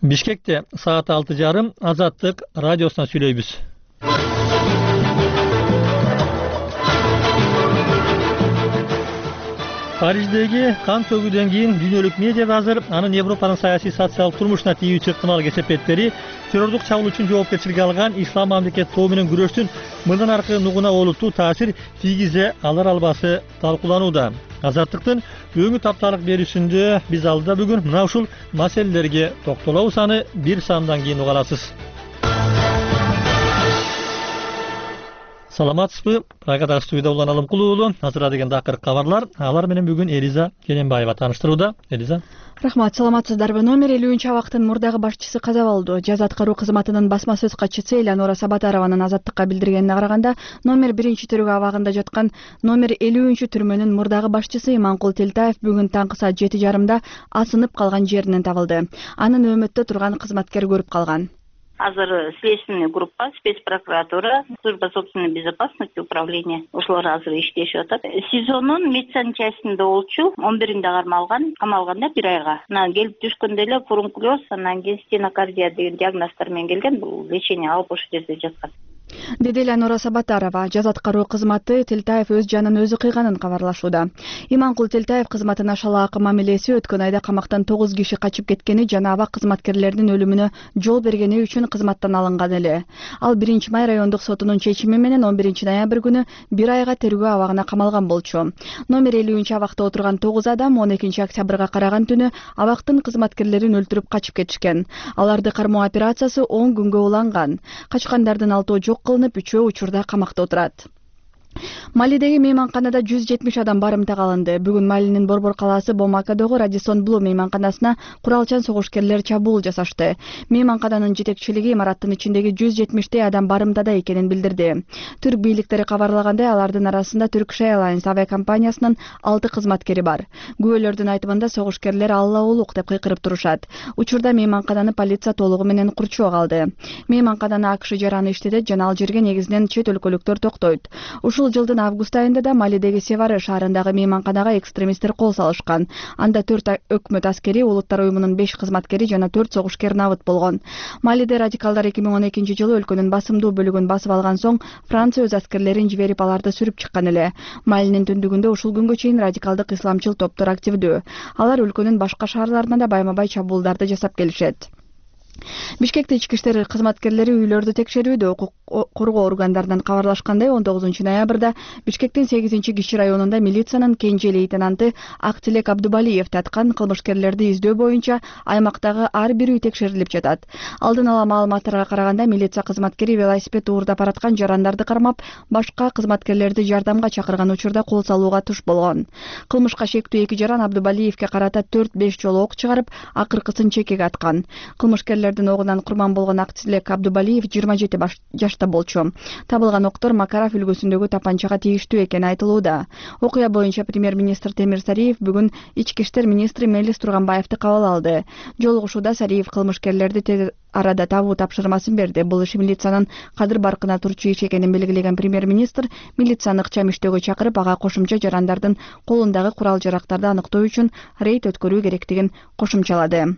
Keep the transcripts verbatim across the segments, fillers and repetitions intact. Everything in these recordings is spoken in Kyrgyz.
Бишкекте саат алты жарым Азаттык радиосуна сүйлөйбүз. Париждеги кан төгүүдөн кийин дүйнөлүк медиада азыр анын Европанын саясий социалдык турмушуна тийүүчү ыктымал кесепеттери террордук чабуул үчүн жоопкерчиликке алган ислам мамлекет тобу менен күрөштүн мындан аркы нугуна олуттуу таасир тийгизе алар албасы талкууланууда. Азаттыктын бүгүнкү тапталык берүүсүндө биз алдыда бүгүн мына ушул маселелерге токтолобуз, аны бир сандан кийин уга аласыз. Саламатсызбы? Программада студияда Улан Алымкулуу уулу. Азыр деген дакыр кабарлар. Алар менен бүгүн Элиза Кененбаева тааныштырууда. Элиза. Рахмат, саламатсыздарбы? Номер элүүнчү абактын мурдагы башчысы каза болду. Жаза аткаруу кызматынын басма сөз катчысы Элеонора Сабатарованын Азаттыкка билдиргенине караганда, номер биринчи төрөгө абагында жаткан номер элүүнчү түрмөнүн мурдагы башчысы Иманкул Телтаев бүгүн таңкы саат жети жарымда асынып калган жеринен табылды. Анын өмөттө турган кызматкер көрүп калган. Азыр следственный группа, спецпрокуратура, служба собственной безопасности, управление ошолор азыр иштешип атат. СИЗОнун медсанчастинде болчу, он биринде кармалган, камалганда бир айга. Анан келип түшкөндө эле фурункулез, анан кийин стенокардия деген диагноздор менен келген. Бул лечение алып ошол жерде жаткан. Деди Элеонора Сабатарова. Жаза аткаруу кызматы Телтаев өз жанын өзү кыйганын кабарлашууда. Иманкул Телтаев кызматына шалаакы мамилеси өткөн айда камактан тогуз киши качып кеткени жана аба кызматкерлердин өлүмүнө жол бергени үчүн кызматтан алынган эле. Ал биринчи май райондук сотунун чечими менен он биринчи ноябрь күнү бир айга тергөө абагына камалган болчу. Номер элүүнчү абакта отурган тогуз адам он экинчи октябрга караган түнү абактын кызматкерлерин өлтүрүп качып кетишкен. Аларды кармоо операциясы он күнгө уланган. Качкандардын алтоо жок кылынып, үчөө учурда камакта отурат. Малидеги мейманканада жүз жетимиш адам барымтага алынды. Бүгүн Малинин Борбор калаасы Бомакадогу Радисон Блу мейманканасына куралчан согушкерлер чабуул жасашты. Мейманкананын жетекчилиги имараттын ичиндеги жүз жетимиштей адам барымтада экенин билдирди. Түрк бийликтери кабарлагандай, алардын арасында Turkish Airlines авиакомпаниясынын алты кызматкери бар. Күбөлөрдүн айтымында согушкерлер Алла улук деп кыйкырып турушат. Учурда мейманкананы полиция толугу менен курчоого алды. Мейманкананы АКШ жараны иштетет жана ал жерге негизинен чет өлкөлүктөр токтойт. Ушул жылдын август айында да Малидеги Севары шаарындагы мейманканага экстремисттер кол салышкан. Анда төрт өкмөт аскери, улуттар уюмунун беш кызматкери жана төрт согушкер набыт болгон. Малиде радикалдар эки миң он экинчи жылы өлкөнүн басымдуу бөлүгүн басып алган соң Франция өз аскерлерин жиберип аларды сүрүп чыккан эле. Малинин түндүгүндө ушул күнгө чейин радикалдык исламчыл топтор активдүү. Алар өлкөнүн башка шаарларына да байма-бай чабуулдарды жасап келишет. Бишкекте ички иштер кызматкерлери үйлөрдү текшерүүдө. Укук коргоо органдарынан кабарлашкандай, он тогузунчу ноябрда Бишкектин сегизинчи киши районунда милициянын кенже лейтенанты Актилек Абдубалиев таткан кылмышкерлерди издөө боюнча аймактагы ар бир үй текшерилип жатат. Алдын ала маалыматтарга караганда, милиция кызматкери велосипед уурдап бараткан жарандарды кармап, башка кызматкерлерди жардамга чакырган учурда кол салууга туш болгон. Кылмышка шектүү эки жаран Абдубалиевке карата төрт беш жолу ок чыгарып, акыркысын чекеге аткан. Кылмышкерлердин огунан курман болгон Актилек Абдубалиев жыйырма жети жашта болчу. Табылган октор Макаров үлгүсүндөгү тапанчага тийиштүү экени айтылууда. Окуя боюнча премьер-министр Темир Сариев бүгүн ички иштер министри Мелис Турганбаевди кабыл алды. Жолугушууда Сариев кылмышкерлерди тез арада табуу тапшырмасын берди. Бул иш милициянын кадыр баркына турчу иш экенин белгилеген премьер-министр милицияны ыкчам иштөөгө чакырып, ага кошумча жарандардын колундагы курал-жарактарды аныктоо үчүн рейд өткөрүү керектигин кошумчалады.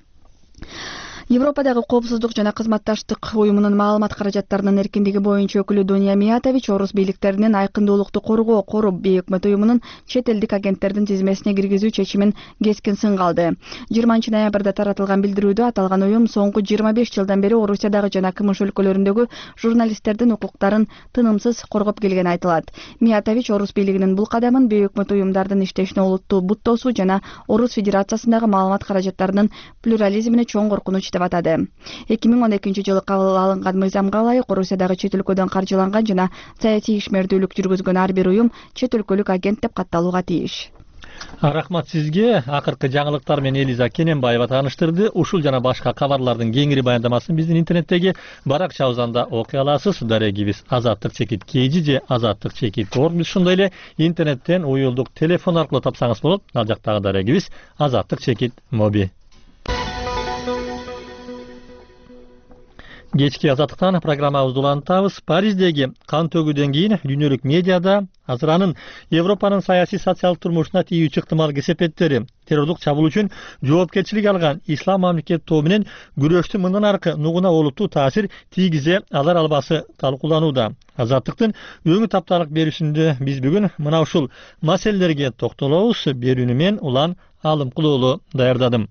Европадагы коопсуздук жана кызматташтык уюмунун маалымат каражаттарынын эркиндиги боюнча өкүлү Дуня Миятович орус бийликтеринин айкындуулукту коргоо Коруп бейөкмөт уюмунун чет элдик агенттердин тизмесине киргизүү чечимин кескин сынга алды. жыйырманчы ноябрда таратылган билдирүүдө аталган уюм соңку жыйырма беш жылдан бери Орусиядагы жана КМШ өлкөлөрүндөгү журналисттердин укуктарын тынымсыз коргоп келгени айтылат. Миятович орус бийлигинин бул кадамын бейөкмөт уюмдардын иштешине олуттуу буттоосу жана Орус Федерациясындагы маалымат каражаттарынын плюрализмине чоң коркунуч деп атады. эки миң он экинчи жылы кабыл алынган мыйзамга ылайык Орусиядагы чет өлкөдөн каржыланган жана саясий ишмердүүлүк жүргүзгөн ар бир уюм чет өлкөлүк агент деп катталууга тийиш. Рахмат сизге. Акыркы жаңылыктар менен Элиза Кененбаева тааныштырды. Ушул жана башка кабарлардын кеңири баяндамасын биздин интернеттеги баракчабыздан окуй аласыз. Дарегибиз Азаттык чекит kg же Азаттык чекит org. Биз ошондой эле интернеттен уюлдук телефон аркылуу тапсаңыз болот. Ал жактагы дарегибиз Азаттык чекит моби. Кечки азаттыктан программабызды улантабыз. Париждеги кан төгүүдөн кийин дүйнөлүк медиада азыр анын Европанын саясий социалдык турмушуна тийүүчү ыктымал кесепеттери, террорлук чабуул үчүн жоопкерчилик алган ислам мамлекет тобу менен күрөштүн мындан аркы нугуна олуттуу таасир тийгизе алар албасы талкууланууда. Азаттыктын өңү тапталык берүүсүндө биз бүгүн мына ушул маселелерге токтолобуз. Берүүнү мен Улан Алымкулуулу даярдадым.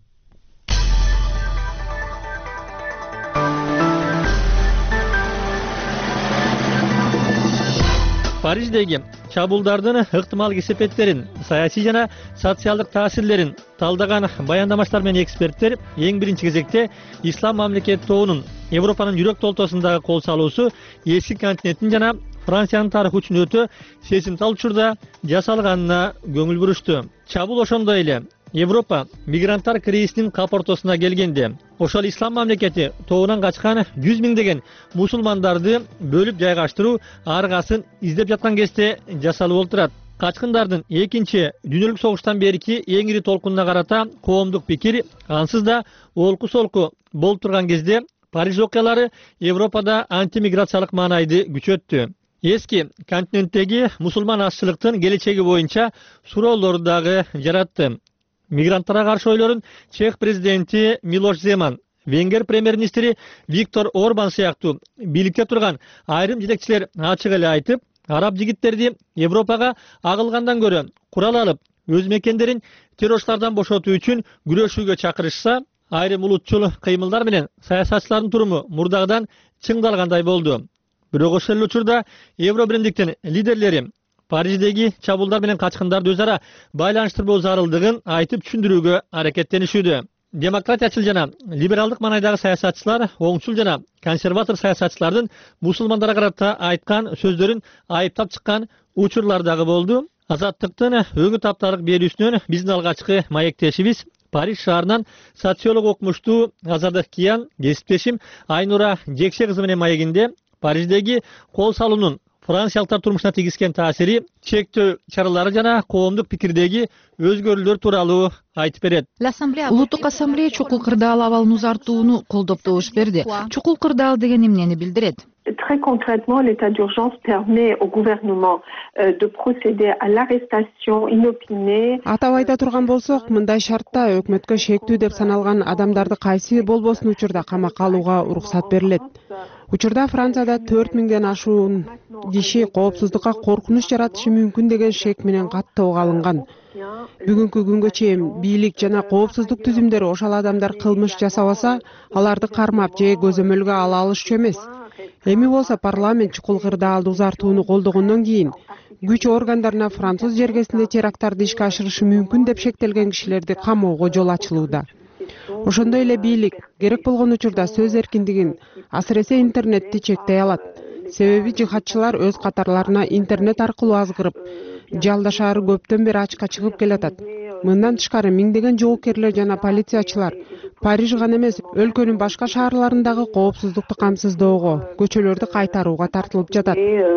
Париждеги чабуулдардын ыктымал кесепеттерин, саясий жана социалдык таасирлерин талдаган баяндамачылар менен эксперттер эң биринчи кезекте ислам мамлекет тобунун Европанын жүрөк толтосундагы кол салуусу эски континенттин жана Франциянын тарыхы үчүн өтө сезимтал учурда жасалганына көңүл бурушту. Чабуул ошондой эле Европа мигранттар кризисинин кап ортосуна келгенде ошол ислам мамлекети тобунан качкан жүз миңдеген мусулмандарды бөлүп жайгаштыруу аргасын издеп жаткан кезде жасалып олтурат. Качкындардын экинчи дүйнөлүк согуштан берки эң ири толкунуна карата коомдук пикир ансыз да олку солку болуп турган кезде Париж окуялары Европада антимиграциялык маанайды күчөттү. Эски континенттеги мусулман азчылыктын келечеги боюнча суроолорду дагы жаратты. Мигранттарга каршы ойлорун Чех президенти Милош Земан, Венгер премьер-министри Виктор Орбан сыяктуу бийликте турган айрым жетекчилер ачык эле айтып, араб жигиттерди Европага агылгандан көрө курал алып, өз мекендерин террорчулардан бошотуу үчүн күрөшүүгө чакырышса, айрым улутчул кыймылдар менен саясатчылардын туруму мурдагыдан чыңдалгандай болду. Бирок ошол эле учурда Евро биримдиктин лидерлери Париждеги чабуулдар менен качкындарды өз ара байланыштырбоо зарылдыгын айтып түшүндүрүүгө аракеттенишүүдө. Демократиячыл жана либералдык маанайдагы саясатчылар оңчул жана консерватор саясатчылардын мусулмандарга карата айткан сөздөрүн айыптап чыккан учурлар дагы болду. Азаттыктын өңү тапталык берүүсүнөн биздин алгачкы маектешибиз Париж шаарынан социолог окумуштуу Азардык Киян кесиптешим Айнура Жекше кызы менен маегинде Париждеги кол салуунун франциялыктар турмушуна тийгизген таасири, чектөө чаралары жана коомдук пикирдеги өзгөрүүлөр тууралуу айтып берет. Улуттук ассамблея чукул кырдаал абалын узартууну колдоп добуш берди. Чукул кырдаал деген эмнени билдирет? Très concrètement, l'état d'urgence permet au gouvernement euh, de procéder à l'arrestation inopinée. Атап айта турган болсок, мындай шартта өкмөткө шектүү деп саналган адамдарды кайсы болбосун учурда камакка алууга уруксат берилет. Учурда Францияда төрт миңден ашуун киши коопсуздукка коркунуч жаратышы мүмкүн деген шек менен каттоого алынган. Бүгүнкү күнгө чейин бийлик жана коопсуздук түзүмдөрү ошол адамдар кылмыш жасабаса, аларды кармап же көзөмөлгө ала алышчу эмес. Эми болсо парламент чукул кырдаалды узартууну колдогондон кийин күч органдарына француз жергесинде теракттарды ишке ашырышы мүмкүн деп шектелген кишилерди камоого жол ачылууда. Ошондой эле бийлик керек болгон учурда сөз эркиндигин, асыресе интернетти чектей алат. Себеби жихадчылар өз катарларына интернет аркылуу азгырып, Жалда шаары көптөн бери ачка чыгып келатат. Мындан тышкары миңдеген жоокерлер жана полициячылар Париж гана эмес, өлкөнүн башка шаарларындагы коопсуздукту камсыздоого, көчөлөрдү кайтарууга тартылып жатат.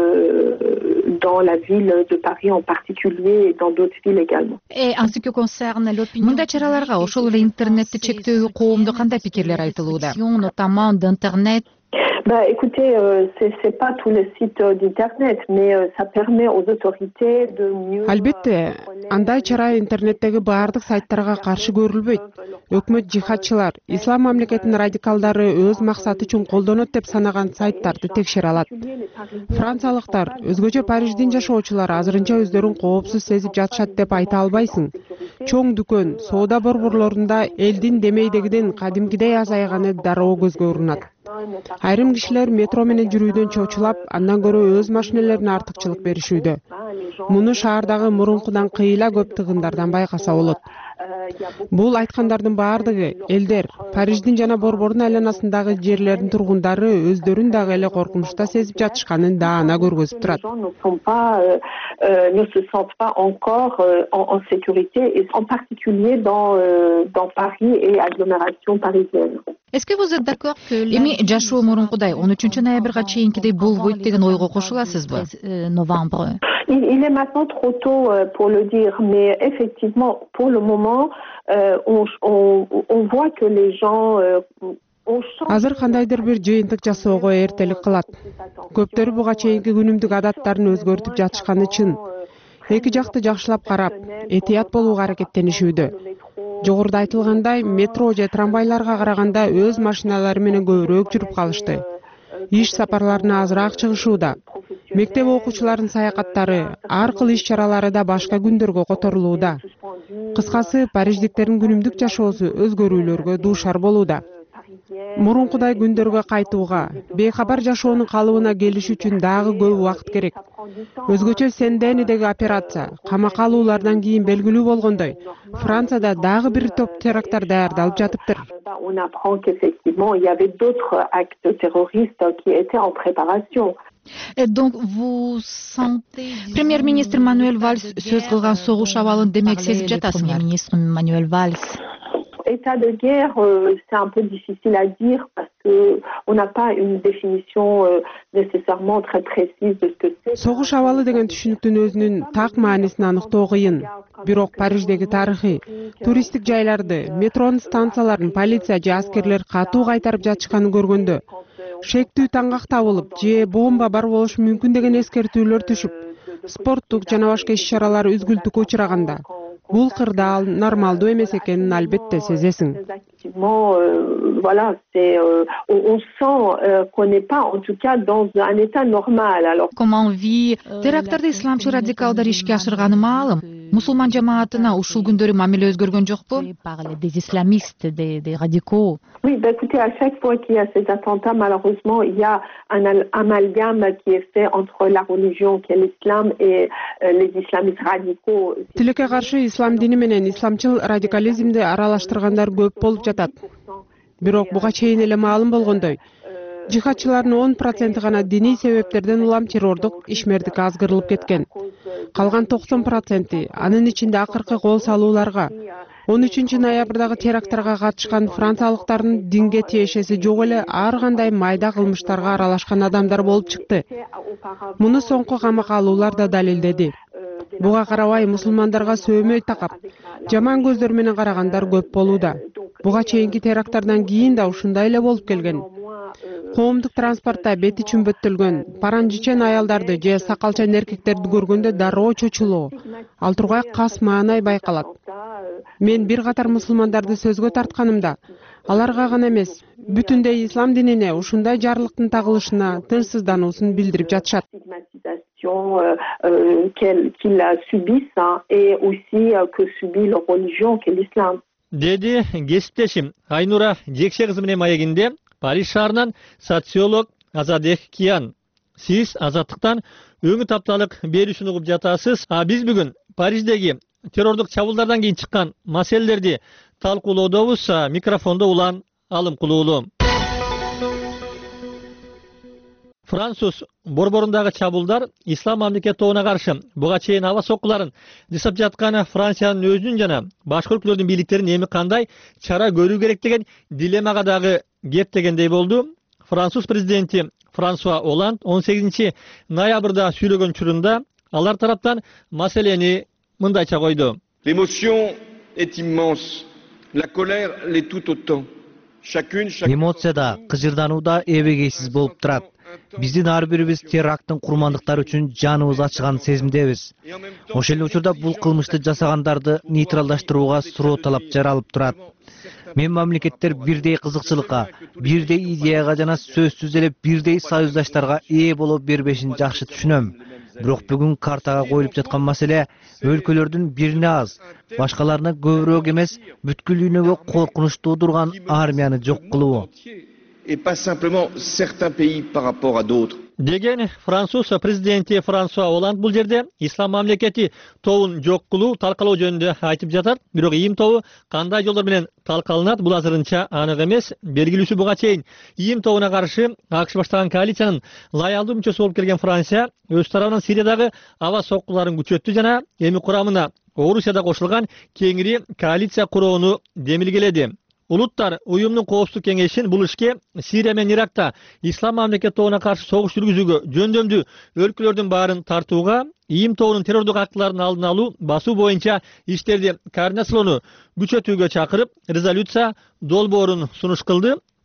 Dans la ville de Paris en particulier et dans d'autres villes également. Мындай чараларга ошол эле интернетти чектөө коомдо кандай пикирлер айтылууда? Notamment d'internet. Bah, écoutez, euh, c'est c'est pas tous les sites euh, d'internet, mais euh, ça permet aux autorités de mieux. Албетте, андай чара интернеттеги баардык сайттарга каршы көрүлбөйт. Өкмөт жихадчылар, ислам мамлекетинин радикалдары өз максаты үчүн колдонот деп санаган сайттарды текшере алат. Франциялыктар, өзгөчө Париждин жашоочулары азырынча өздөрүн коопсуз сезип жатышат деп айта албайсың. Чоң дүкөн, соода борборлорунда элдин демейдегиден кадимкидей азайганы дароо көзгө урунат. Айрым кишилер метро менен жүрүүдөн чочулап, андан көрө өз машинелерине артыкчылык беришүүдө. Муну шаардагы мурункудан кыйла көп тыгындардан байкаса болот. Бул айткандардын баардыгы элдер, Париждин жана борбордун айланасындагы жерлердин тургундары өздөрүн дагы эле коркунучта сезип жатышканын даана көргөзүп турат. Ne se sentent pas encore en sécurité, et en particulier dans dans Paris et agglomération parisienne. Est-ce que vous êtes d'accord que эми жашоо мурункудай он үчүнчү ноябрга чейинкидей болбойт деген ойго кошуласызбы? Novembre. Il, il est maintenant trop tôt euh, pour le dire, mais effectivement, pour le moment, euh, on, on, on voit que les gens euh, азыр кандайдыр бир жыйынтык жасоого эртелик кылат. Көптөрү буга чейинки күнүмдүк адаттарын өзгөртүп жатышканы чын. Эки жакты жакшылап карап, этият болууга аракеттенишүүдө. Жогоруда айтылгандай, метро же трамвайларга караганда өз машиналары менен көбүрөөк жүрүп калышты. Иш сапарларына азыраак чыгышууда. Мектеп окуучуларынын саякаттары, ар кыл иш-чаралары да башка күндөргө которулууда. Кыскасы, париждиктердин күнүмдүк жашоосу өзгөрүүлөргө дуушар болууда. Мурункудай күндөргө кайтууга, бейхабар жашоонун калыбына келиш үчүн дагы көп убакыт керек. Өзгөчө Сен-Денидеги операция камакка алуулардан кийин белгилүү болгондой, Францияда дагы бир топ теракттар даярдалып жатыптыр. On apprend qu'effectivement, il y avait d'autres actes terroristes qui étaient en préparation. Премьер-министр Мануэль Вальс сөз кылган согуш абалын демек сезип жатасыңар. Министр Мануэль Вальс. État de guerre, euh, c'est un peu difficile à dire parce que on n'a pas une définition euh, nécessairement très précise de ce que c'est. Согуш абалы деген түшүнүктүн өзүнүн так маанисин аныктоо кыйын. Бирок Париждеги тарыхый, туристтик жайларды, метронун станцияларын полиция же аскерлер катуу кайтарып жатышканын көргөндө, шектүү таңгак табылып же бомба бар болушу мүмкүн деген эскертүүлөр түшүп, спорттук жана башка иш-чаралар үзгүлтүккө учураганда, бул кырдаал нормалдуу эмес экенин албетте сезесиң. Voilà, c'est on sent qu'on n'est pas en tout cas dans un état normal. Alors Comment vit теракттарды исламчы радикалдар ишке ашырганы маалым. Мусулман жамаатына ушул күндөрү мамиле өзгөргөн жокпу? Des islamistes, des, des radicaux. Oui, bah écoutez, à chaque fois qu'il y a ces attentats, malheureusement, il y a un amalgame qui est fait entre la religion qui est l'islam et euh, les islamistes radicaux. Тилекке каршы ислам дини менен исламчыл радикализмди аралаштыргандар көп болуп жатат. Бирок буга чейин эле маалым болгондой, жихадчылардын он проценти гана диний себептерден улам террордук ишмердикке азгырылып кеткен. Калган токсон проценти анын ичинде акыркы кол салууларга, он үчүнчү ноябрдагы теракттарга катышкан франциялыктардын динге тиешеси жок эле ар кандай майда кылмыштарга аралашкан адамдар болуп чыкты. Муну соңку камакка алуулар да далилдеди. Буга карабай мусулмандарга сөөмөй такап, жаман көздөр менен карагандар көп болууда. Буга чейинки теракттардан кийин да ушундай эле болуп келген. Коомдук транспортто бети чүмбөттөлгөн, паранжичен аялдарды же сакалчан эркектерди көргөндө дароо чочулоо, ал тургай кас маанай байкалат. Мен бир катар мусулмандарды сөзгө тартканымда, аларга гана эмес, бүтүндөй ислам динине ушундай жарлыктын тагылышына тынчсыздануусун билдирип жатышат. Qu'ils subissent et aussi que subit leur religion qui est l'islam. Деди кесиптешим Айнура Жекше кызы менен маегинде Париж шаарынан социолог Азадек Киян. Сиз азаттыктан өңү тапталык берүүсүн угуп жатасыз. А биз бүгүн Париждеги террордук чабуулдардан кийин чыккан маселелерди талкуулоодобуз. Микрофондо улан алым кулуулу. Француз борборундагы чабуулдар ислам мамлекет тобуна каршы буга чейин аба соккуларын жасап жаткан Франциянын өзүнүн жана башка өлкөлөрдүн бийликтерин эми кандай чара көрүү керек деген дилеммага дагы кеп дегендей болду. Француз президенти Франсуа Оланд он сегизинчи ноябрда сүйлөгөн учурунда алар тараптан маселени мындайча койду. L'émotion est immense. La colère l'est tout autant. Chacune, chacun. Эмоцияда, кыжырданууда эбегейсиз болуп турат. Биздин ар бирибиз теракттын курмандыктары үчүн жаныбыз ачыган сезимдебиз. Ошол эле учурда бул кылмышты жасагандарды нейтралдаштырууга суроо талап жаралып турат. Мен мамлекеттер бирдей кызыкчылыкка, бирдей идеяга жана сөзсүз эле бирдей союздаштарга ээ боло бербешин жакшы түшүнөм. Бирок бүгүн картага коюлуп жаткан маселе өлкөлөрдүн бирине аз, башкаларына көбүрөөк эмес, бүткүлүүнүгө коркунуч туудурган армияны жок кылуу. Et pas simplement certains pays par rapport à d'autres. Деген Француз президенти Франсуа Оланд бул жерде ислам мамлекети тобун жок кылуу талкалоо жөнүндө айтып жатат. Бирок ийим тобу кандай жолдор менен талкаланат, бул азырынча анык эмес. Белгилүүсү буга чейин ийим тобуна каршы АКШ баштаган коалициянын лаялдуу мүчөсү болуп келген Франция өз тарабынан Сириядагы аба соккуларын күчөттү жана эми курамына Орусия да кошулган кеңири коалиция курууну демилгеледи. Улуттар уюмдун коопсуздук кеңешин бул ишке Сирия менен Иракта ислам мамлекет тобуна каршы согуш жүргүзүүгө жөндөмдүү өлкөлөрдүн баарын тартууга, ийим тобунун террордук актылардын алдын алуу, басуу боюнча иштерди координациялоону күчөтүүгө чакырып, резолюция долбоорун сунуш кылды.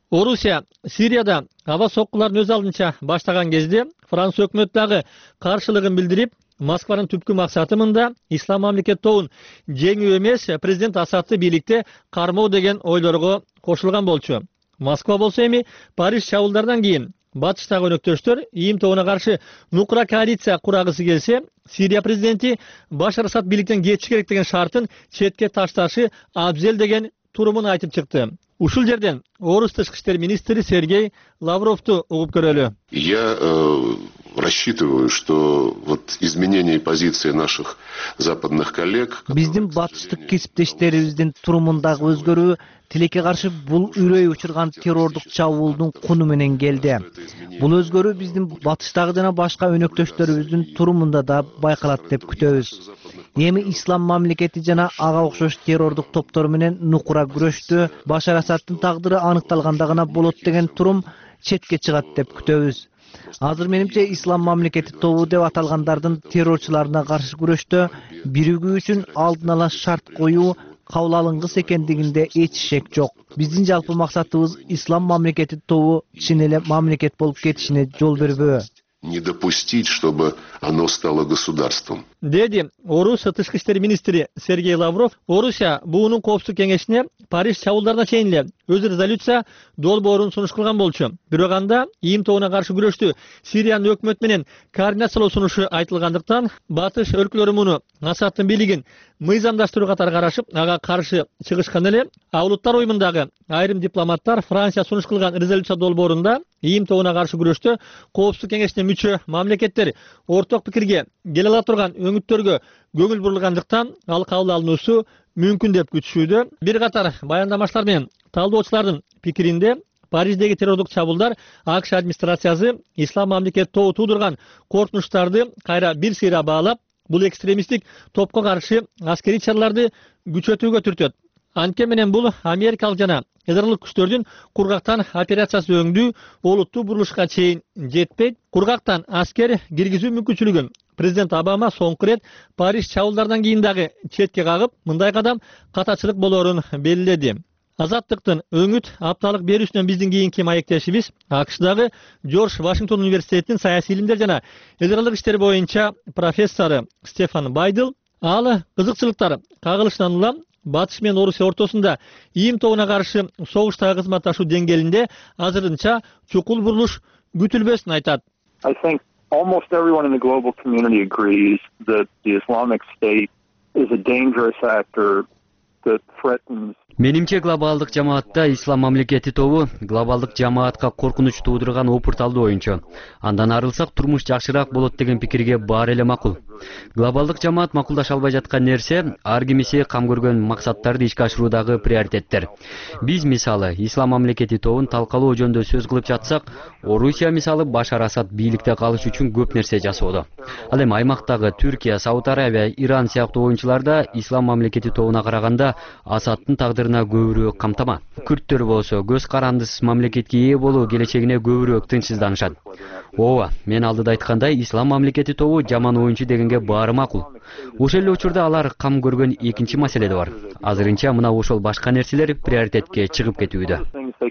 Орусия Сирияда аба соккуларын өз алдынча баштаган кезде Франция өкмөтү дагы каршылыгын билдирип, Москванын түпкү максаты мында ислам мамлекет тобун жеңүү эмес, президент Асадты бийликте кармоо деген ойлорго кошулган болчу. Москва болсо эми Париж чабуулдардан кийин батыштагы өнөктөштөр ИИМ тобуна каршы нукура коалиция курагысы келсе, Сирия президенти Башар Асад бийликтен кетиши керек деген шартын четке ташташы абзел деген турумун айтып чыкты. Ушул жерден орус тышкы иштер министри Сергей Лавровду угуп көрөлү. Я э, рассчитываю, что вот изменение позиции наших западных коллег... Биздин батыштык кесиптештерибиздин турумундагы өзгөрүү тилекке каршы бул үрөй учурган террордук чабуулдун куну менен келди. Бул өзгөрүү биздин батыштагы жана башка өнөктөштөрүбүздүн турумунда да байкалат деп күтөбүз. Эми ислам мамлекети жана ага окшош террордук топтор менен нукура күрөштү, Башар Асадтын тагдыры аныкталганда гана болот деген турум четке чыгат деп күтөбүз. Азыр менимче ислам мамлекети тобу деп аталгандардын террорчуларына каршы күрөштө биригүү үчүн алдын ала шарт коюу кабыл алынгыс экендигинде эч шек жок. Биздин жалпы максатыбыз ислам мамлекети тобу чын эле мамлекет болуп кетишине жол бербөө. Не допустить, чтобы оно стало государством. Деди орус тышкы иштер министри Сергей Лавров, Орусия буунун коопсуздук кеңешине Париж чабуулдарына чейин эле өз резолюция долбоорун сунуш кылган болчу. Бирок анда ИИМ тобуна каршы күрөштү Сириянын өкмөтү менен координациялоо сунушу айтылгандыктан, батыш өлкөлөрү муну Асадтын бийлигин мыйзамдаштыруу катары карашып, ага каршы чыгышкан эле. А улуттар уюмундагы айрым дипломаттар Франция сунуш кылган резолюция долбоорунда ИИМ тобуна каршы күрөштө коопсуздук кеңешине мүчө мамлекеттер орток пикирге келе ала турган өңүттөргө көңүл бурулгандыктан ал кабыл алынуусу мүмкүн деп күтүшүүдө. Бир катар баяндамачылар менен талдоочулардын пикиринде Париждеги террордук чабуулдар АКШ администрациясы ислам мамлекет тобу туудурган коркунучтарды кайра бир сыйра баалап, бул экстремисттик топко каршы аскерий чараларды күчөтүүгө түртөт. Анткени менен бул америкалык жана Израилдик күчтөрдүн кургактан операциясы өңдүү олуттуу бурулушка чейин жетпейт. Кургактан аскер киргизүү мүмкүнчүлүгүн президент Обама соңку рет Париж чабуулдардан кийин дагы четке кагып, мындай кадам катачылык болоорун белгиледи. Азаттыктын өңүт апталык берүүсүнөн биздин кийинки маектешибиз АКШдагы Джордж Вашингтон университетинин саясий илимдер жана элдералык иштер боюнча профессору Стефан Байдл. Ал кызыкчылыктар кагылышынан улам Батыш менен Орусия ортосунда ИИМ тобуна каршы согуштагы кызматташуу деңгээлинде азырынча чукул бурулуш күтүлбөсүн айтат. I think almost everyone in the global community agrees that the Islamic State is a dangerous actor that threatens. Менимче глобалдык жамаатта ислам мамлекети тобу глобалдык жамаатка коркунуч туудурган опурталды оюнчу. Андан арылсак турмуш жакшыраак болот деген пикирге баар эле макул. Глобалдык жамаат макулдаша албай жаткан нерсе ар кимиси кам көргөн максаттарды ишке ашыруудагы приоритеттер. Биз мисалы ислам мамлекети тобун талкалоо жөнүндө сөз кылып жатсак, Орусия мисалы Башар Асад бийликте калыш үчүн көп нерсе жасоодо. Ал эми аймактагы Түркия, Сауд Арабия, Иран сыяктуу оюнчуларда ислам мамлекети тобуна караганда Асадтын тагдырына көбүрөөк камтама. Күрттөр болсо көз карандысыз мамлекетке ээ болуу келечегине көбүрөөк тынчсызданышат. Ооба, мен алдыда айткандай ислам мамлекети тобу жаман оюнчу дегенге баары макул. Ошол эле учурда алар кам көргөн экинчи маселе да бар. Азырынча мына ошол башка нерселер приоритетке чыгып кетүүдө.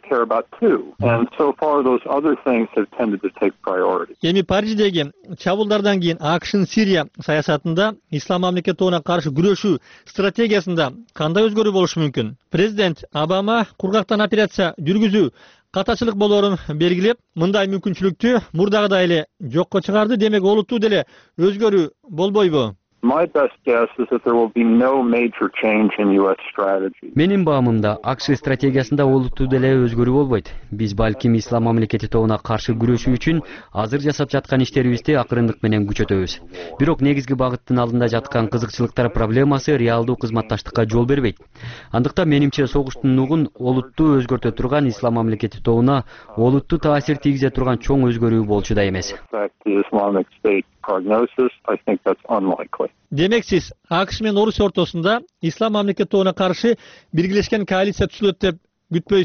Эми Париждеги чабуулдардан кийин АКШнын Сирия саясатында ислам мамлекет тобуна каршы күрөшүү стратегиясында кандай өзгөрүү болушу мүмкүн? Президент Обама кургактан операция жүргүзүү катачылык болоорун белгилеп, мындай мүмкүнчүлүктү мурдагыдай эле жокко чыгарды. Демек олуттуу деле өзгөрүү болбойбу? My best guess is that there will be no major change in U S strategy. Менин баамымда АКШ стратегиясында олуттуу деле өзгөрүү болбойт. Биз балким ислам мамлекети тобуна каршы күрөшүү үчүн азыр жасап жаткан иштерибизди акырындык менен күчөтөбүз. Бирок негизги багыттын алдында жаткан кызыкчылыктар проблемасы реалдуу кызматташтыкка жол бербейт. Андыктан менимче согуштун нугун олуттуу өзгөртө турган ислам мамлекети тобуна олуттуу таасир тийгизе турган чоң өзгөрүү болчу да эмес. Prognosis, I think that's unlikely. Демек сиз АКШ менен Орусия ортосунда ислам мамлекет тобуна каршы биргелешкен коалиция түзүлөт деп күтпөйсүз?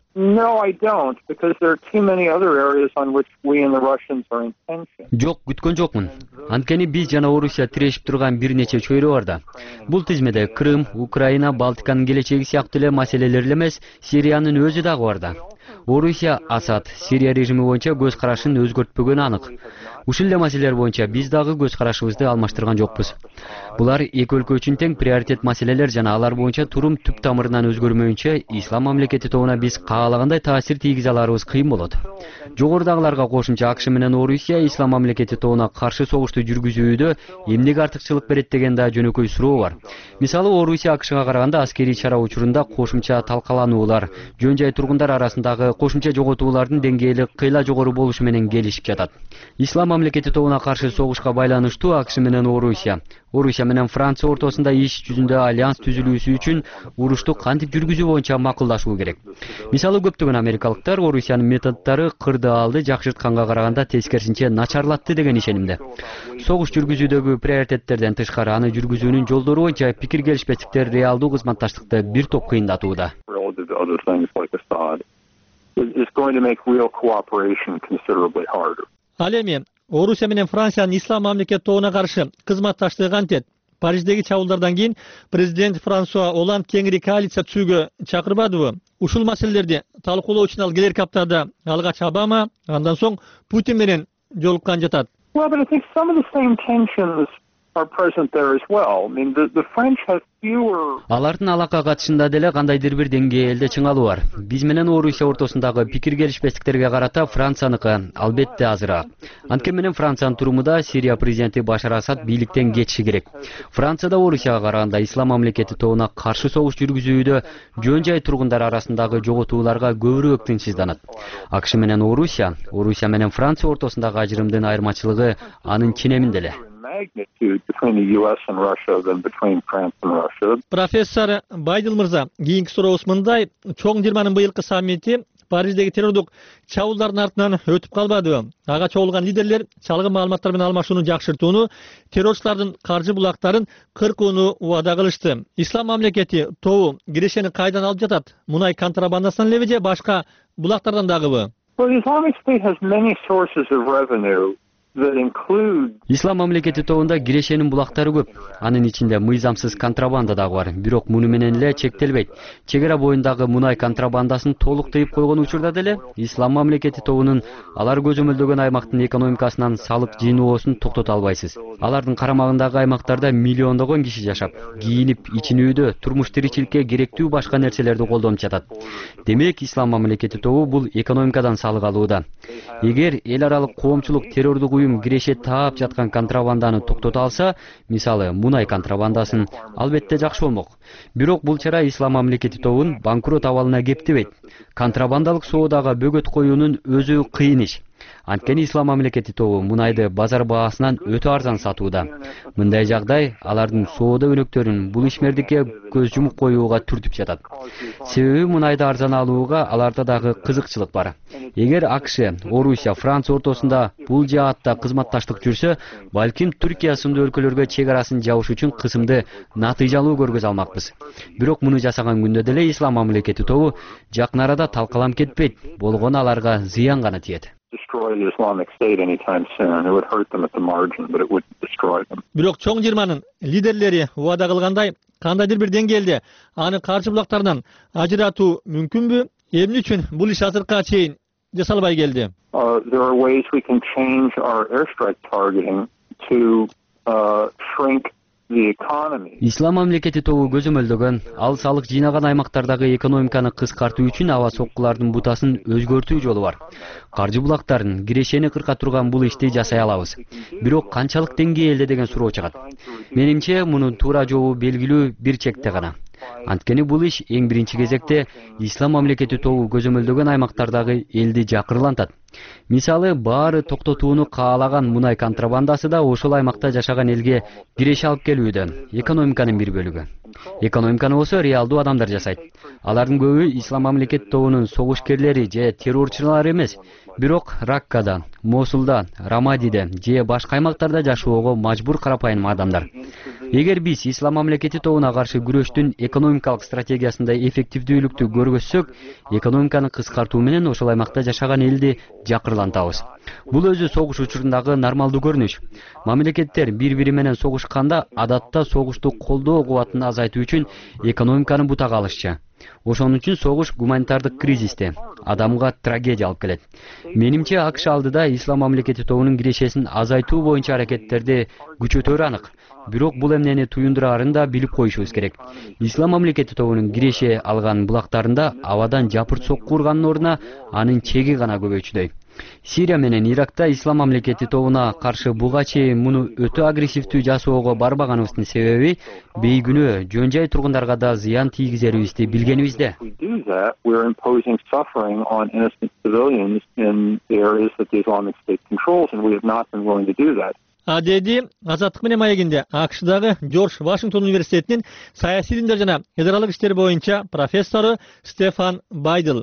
No, I don't, because there are too many other areas on which we and the Russians are in tension. Жок, күткөн жокмун. Анткени биз жана Орусия тирешип турган бир нече чөйрө бар да. Бул тизмеде Крым, Украина, Балтиканын келечеги сыяктуу эле маселелер эле эмес, Сириянын өзү дагы бар да. Орусия Асад Сирия режими боюнча көз карашын өзгөртпөгөнү анык. Ушул эле маселелер боюнча биз дагы көз карашыбызды алмаштырган жокпуз. Булар эки өлкө үчүн тең приоритет маселелер жана алар боюнча турум түп тамырынан өзгөрмөйүнчө ислам мамлекети тобуна биз каалагандай таасир тийгизе аларыбыз кыйын болот. Жогорудагыларга кошумча АКШ менен Орусия ислам мамлекети тобуна каршы согушту жүргүзүүдө эмнеге артыкчылык берет деген да жөнөкөй суроо бар. Мисалы Орусия АКШга караганда аскерий чара учурунда кошумча талкалануулар, жөн жай тургундар арасындагы кошумча жоготуулардын деңгээли кыйла жогору болушу менен келишип жатат. Ислам мамлекети тобуна каршы согушка байланыштуу АКШ менен Орусия, Орусия менен Франция ортосунда иш жүзүндө альянс түзүлүүсү үчүн урушту кантип жүргүзүү боюнча макулдашуу керек. Мисалы көптөгөн америкалыктар Орусиянын методдору кырды алды жакшыртканга караганда тескерисинче начарлатты деген ишенимде. Согуш жүргүзүүдөгү приоритеттерден тышкары аны жүргүзүүнүн жолдору боюнча пикир келишпестиктер реалдуу кызматташтыкты бир топ кыйындатууда. Ал эми Орусия менен Франциянын ислам мамлекети тобуна каршы кызматташтыгы кантет? Париждеги чабуулдардан кийин президент Франсуа Оланд кеңири коалиция түзүүгө чакырбадыбы? Ушул маселелерди талкуулоо үчүн ал келерки аптада алгач Обама, андан соң Путин менен жолуккан жатат. Well, but I think some of the same tensions are present there as well. I mean, the, the French have fewer... Алардын алака катышында деле кандайдыр бир деңгээлде чыңалуу бар. Биз менен Орусия ортосундагы пикир келишпестиктерге карата Францияныкы албетте азыраак. Анткени менен Франциянын турумунда Сирия президенти Башар Асад бийликтен кетиши керек. Францияда Орусияга караганда ислам мамлекети тобуна каршы согуш жүргүзүүдө жөн жай тургундар арасындагы жоготууларга көбүрөөк тынчсызданат. АКШ менен Орусия, Орусия менен Франция ортосундагы ажырымдын айырмачылыгы анын ченеминде эле. Профессор Байдыл мырза, кийинки сурообуз мындай: чоң жыйырманын быйылкы саммити Париждеги террордук чабуулдардын артынан өтүп калбадыбы? Ага чогулган лидерлер чалгын маалыматтар менен алмашууну жакшыртууну, террорчулардын каржы булактарын кыркууну убада кылышты. Ислам мамлекети тобу кирешени кайдан алып жатат? Мунай контрабандасынан элеби же башка булактардан дагыбы? Well, the Islamic State has many sources of revenue. Ислам мамлекети тобунда кирешенин булактары көп. Анын ичинде мыйзамсыз контрабанда дагы бар. Бирок муну менен эле чектелбейт. Чегара боюндагы мунай контрабандасын толук тыйып койгон учурда деле Ислам мамлекети тобунун алар көзөмөлдөгөн аймактын экономикасынан салык жыйноосун токтото албайсыз. Алардын карамагындагы аймактарда миллиондогон киши жашап, кийинип, ичинүүдө, турмуш тиричиликке керектүү башка нерселерди колдонуп жатат. Демек, Ислам мамлекети тобу бул экономикадан салык алууда. Эгер эл аралык коомчулук террордук уюм киреше таап жаткан контрабанданы токтото алса, мисалы мунай контрабандасын, албетте жакшы болмок. Бирок бул чара Ислам мамлекети тобун банкрот абалына кептебейт. Контрабандалык соодага бөгөт коюунун өзү кыйын иш. Анткени Ислам мамлекети тобу мунайды базар баасынан өтө арзан сатууда. Мындай жагдай алардын соода өнөктөрүн бул ишмердикке көз жумуп коюуга түртүп жатат. Себеби мунайды арзан алууга аларда дагы кызыкчылык бар. Эгер АКШ, Орусия, Франция ортосунда бул жаатта кызматташтык жүрсө, балким Түркия сындуу өлкөлөргө чек арасын жабыш үчүн кысымды натыйжалуу көргөзө алмакпыз. Бирок муну жасаган күндө деле Ислам мамлекети тобу жакын арада талкалам кетпейт, болгону аларга зыян гана тиет. Бирок чоң жыйырманын лидерлери убада кылгандай, кандайдыр бир деңгээлде аны каршы булактардан ажыратуу мүмкүнбү? Эмне үчүн бул иш азыркыга чейин жасалбай келди? There are ways we can change our airstrike targeting to uh, shrink the economy. Ислам мамлекети тобу көзөмөлдөгөн ал салык жыйнаган аймактардагы экономиканы кыскартуу үчүн аба соккулардын бутасын өзгөртүү жолу бар. Каржы булактарын кирешени кырка турган бул ишти жасай алабыз. Бирок канчалык деңгээлде деген суроо чыгат. Менимче мунун туура жолу белгилүү бир чекте гана. Анткени бул иш эң биринчи кезекте Ислам мамлекети тобу көзөмөлдөгөн аймактардагы элди жакырлантат. Мисалы, баары токтотууну каалаган мунай контрабандасы да ошол аймакта жашаган элге киреше алып келүүдө, экономиканын бир бөлүгү. Экономиканы болсо реалдуу адамдар жасайт. Алардын көбү ислам мамлекети тобунун согушкерлери же террорчулары эмес, бирок Раккада, Мосулда, Рамадиде же башка аймактарда жашоого мажбур карапайым адамдар. Эгер биз ислам мамлекети тобуна каршы күрөштүн экономикалык стратегиясында эффективдүүлүктү көргөзсөк, экономиканы кыскартуу менен ошол аймакта жашаган элди жакырлантабыз. Бул өзү согуш учурундагы нормалдуу көрүнүш. Мамлекеттер бири-бири менен согушканда адатта согушту колдоо кубатын азайтуу үчүн экономиканы бутага алышчу. Ошон үчүн согуш гуманитардык кризисте, адамга трагедия алып келет. Менимче АКШ алдыда ислам мамлекети тобунун кирешесин азайтуу боюнча аракеттерди күчөтөрү анык. Бирок бул эмнени туюндурарын да билип коюшубуз керек. Ислам мамлекети тобунун киреше алган булактарында абадан жапырт сокку ургандын ордуна анын чеги гана көбөйчүдөй. Сирия менен Иракта ислам мамлекети тобуна каршы буга чейин муну өтө агрессивдүү жасоого барбаганыбыздын себеби бейгүнөө жөн жай тургундарга да зыян тийгизерибизди билгенибизде. Деди Азаттык менен маегинде АКШдагы Жорж Вашингтон университетинин саясий илимдер жана эдералык иштер боюнча профессору Стефан Байдл.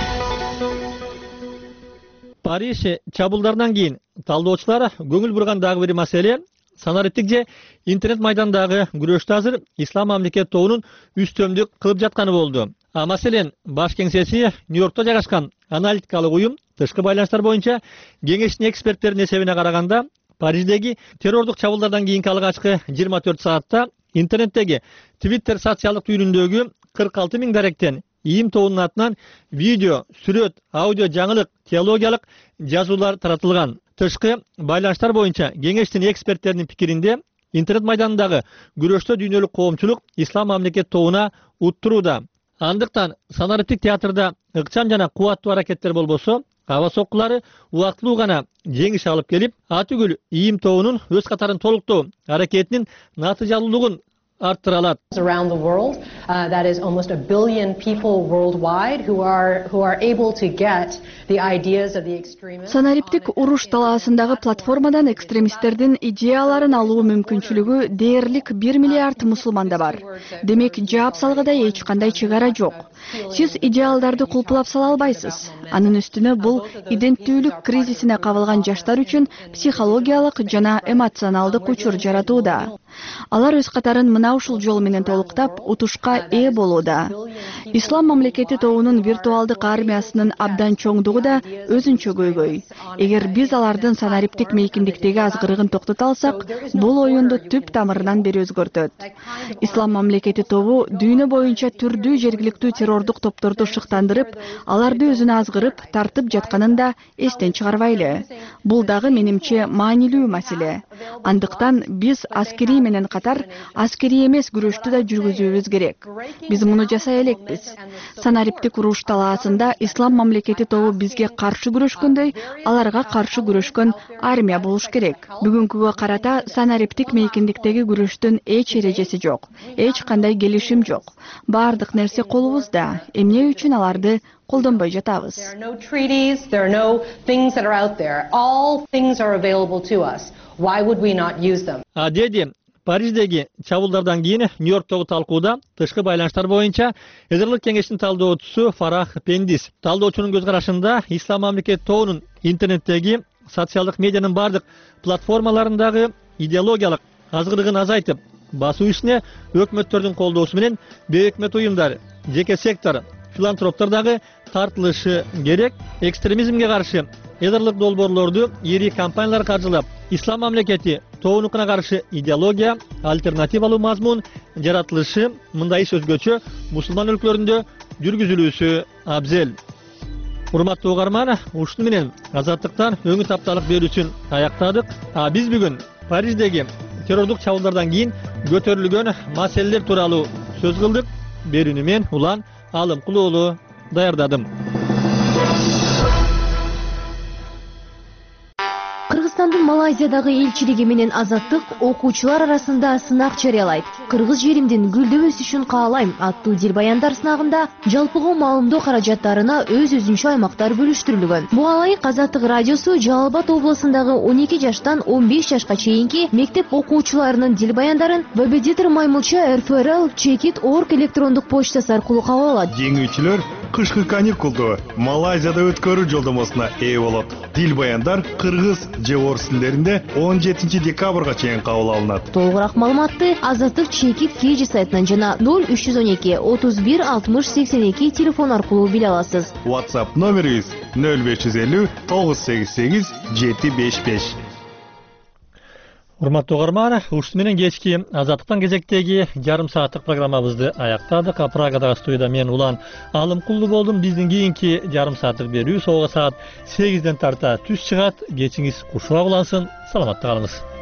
Париж чабуулдарынан кийин талдоочулар көңүл бурган дагы бир маселе санариптик же интернет майдандагы күрөштө азыр ислам мамлекети тобунун үстөмдүк кылып жатканы болду. А маселен баш кеңсеси Нью-Йоркто жайгашкан аналитикалык уюм тышкы байланыштар боюнча кеңештин эксперттеринин эсебине караганда Париждеги террордук чабуулдардан кийинки алгачкы жыйырма төрт саатта интернеттеги Twitter социалдык түйүнүндөгү кырк алты миң даректен ИИМ тобунун атынан видео, сүрөт, аудио жаңылык, теологиялык жазуулар таратылган. Тышкы байланыштар боюнча кеңештин эксперттеринин пикиринде интернет майданындагы күрөштө дүйнөлүк коомчулук ислам мамлекети тобуна уттурууда. Андыктан санариптик театрда ыкчам жана кубаттуу аракеттер болбосо, аба соккулары убактылуу гана жеңиш алып келип, атүгүл ИИМ тобунун өз катарын толуктоо аракетинин натыйжалуулугун арттыра алат. Around the world, uh, that is almost a billion people worldwide who are who are able to get the ideas of the extremists. Санариптик уруш талаасындагы платформадан экстремисттердин идеяларын алуу мүмкүнчүлүгү дээрлик бир миллиард мусулманда бар. Демек, жаап салгыда эч кандай чегара жок. Сиз идеалдарды кулпулап сала албайсыз. Анын үстүнө бул иденттүүлүк кризисине кабылган жаштар үчүн психологиялык жана эмоционалдык учур жаратууда. Алар өз катарын мына ушул жол менен толуктап, утушка ээ болууда. Ислам мамлекети тобунун виртуалдык армиясынын абдан чоңдугу да өзүнчө көйгөй. Эгер биз алардын санариптик мейкиндиктеги азгырыгын токтото алсак, бул оюнду түп тамырынан бери өзгөртөт. Ислам мамлекети тобу дүйнө боюнча түрдүү жергиликтүү террордук топторду шыктандырып, аларды өзүнө азгырып, тартып жатканын да эстен чыгарбайлы. Бул дагы менимче маанилүү маселе. Андыктан биз аскери менен катар аскери эмес күрөштү да жүргүзүүбүз керек. Биз муну жасай элекпиз. Санариптик уруш талаасында ислам мамлекети тобу бизге каршы күрөшкөндөй, аларга каршы күрөшкөн армия болуш керек. Бүгүнкүгө карата санариптик мейкиндиктеги күрөштүн эч эрежеси жок, эч кандай келишим жок. Бардык нерсе колубузда. Эмне үчүн аларды колдонбой жатабыз? There are no treaties, there are no things that are out there. All things are available to us. Why would we not use them? А деди Париждеги чабуулдардан кийин Нью-Йорктогу талкууда тышкы байланыштар боюнча эдерлик кеңештин талдоочусу Фарах Пендис. Талдоочунун көз карашында ислам мамлекети тобунун интернеттеги социалдык медианын бардык платформаларындагы идеологиялык азгырыгын азайтып, басуу ишине өкмөттөрдүн колдоосу менен бейөкмөт уюмдар, жеке сектор, филантроптор дагы тартылышы керек. Экстремизмге каршы эдерлик долбоорлорду ири компаниялар каржылап, ислам мамлекети тобунукуна каршы идеология, альтернативалуу мазмун жаратылышы мындай иш өзгөчө мусулман өлкөлөрүндө жүргүзүлүүсү абзел. Урматтуу угарман, ушуну менен Азаттыктан өңү тапталык берүүсүн аяктадык. А биз бүгүн Париждеги террордук чабуулдардан кийин көтөрүлгөн маселелер тууралуу сөз кылдык. Берүүнү мен Улан Алымкул уулу даярдадым. Кыргызстандын Малайзиядагы элчилиги менен Азаттык окуучулар арасында сынак жарыялайт. Кыргыз жеримдин гүлдөп өсүшүн каалайм аттуу дилбаяндар сынагында жалпыга маалымдоо каражаттарына өз-өзүнчө аймактар бөлүштүрүлгөн. Буга ылайык Азаттык радиосу Жалал Абад облусундагы он эки жаштан он беш жашка чейинки мектеп окуучуларынын дилбаяндарын Вебедитер Маймылча эр эф эр эл чекит орг электрондук почтасы аркылуу кабыл алат. Жеңүүчүлөр кышкы каникулду Малайзияда өткөрүү жолдомосуна ээ болот. Дилбаяндар кыргыз же орус тилдеринде он жетинчи декабрга чейин кабыл алынат. Толугураак маалыматты Азаттык чекит кж сайтынан жана ноль үч жүз он эки отуз бир алтымыш сексен эки телефон аркылуу биле аласыз. WhatsApp номерибиз ноль беш жүз элүү тогуз сегиз сегиз жети беш беш. Урматтуу угарман, ушуну менен кечки Азаттыктан кезектеги жарым сааттык программабызды аяктадык. Прагадагы студияда мен Улан Алымкулду болдум. Биздин кийинки жарым сааттык берүү согуга саат сегизден тарта түз чыгат. Кечиңиз кушуак улансын. Саламатта калыңыз.